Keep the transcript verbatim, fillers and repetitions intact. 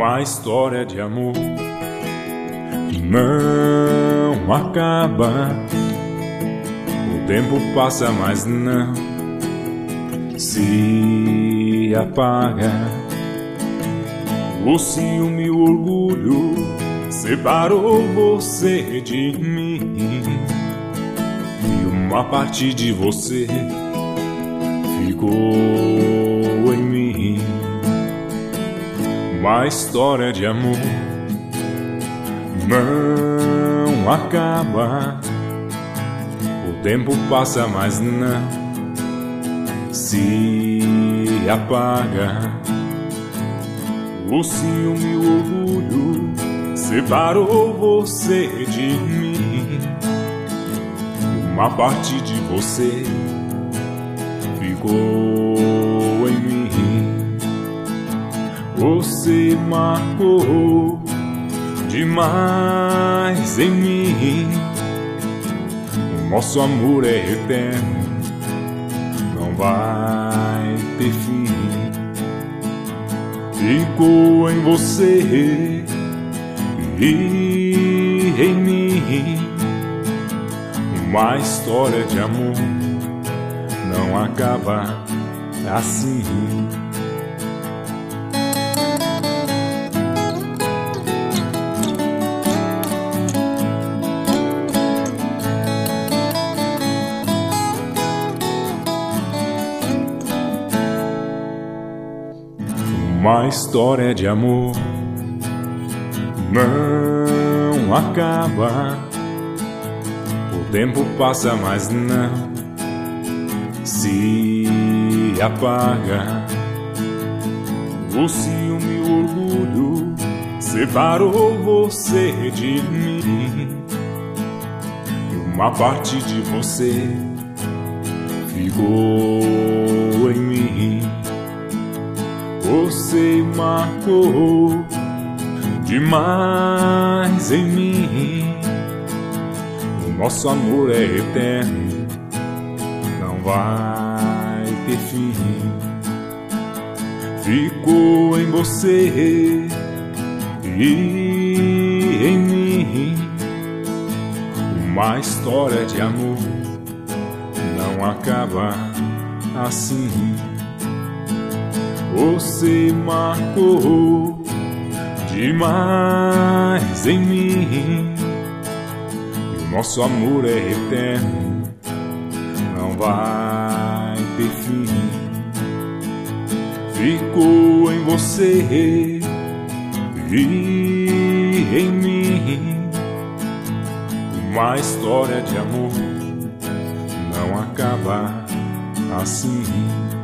Uma história de amor que não acaba. O tempo passa, mas não se apaga. O ciúme e o orgulho separou você de mim, e uma parte de você ficou em mim. Uma história de amor não acaba. O tempo passa, mas não se apaga. O ciúme e o orgulho separou você de mim. Uma parte de você ficou em mim. Você marcou demais em mim. O nosso amor é eterno, não vai ter fim. Ficou em você e em mim. Uma história de amor não acaba assim. Uma história de amor não acaba. O tempo passa, mas não se apaga. O ciúme e o orgulho separou você de mim, e uma parte de você ficou em mim. Você marcou demais em mim. O nosso amor é eterno, não vai ter fim. Ficou em você e em mim. Uma história de amor não acaba assim. Você marcou demais em mim, e o nosso amor é eterno, não vai ter fim. Ficou em você e em mim. Uma história de amor não acaba assim.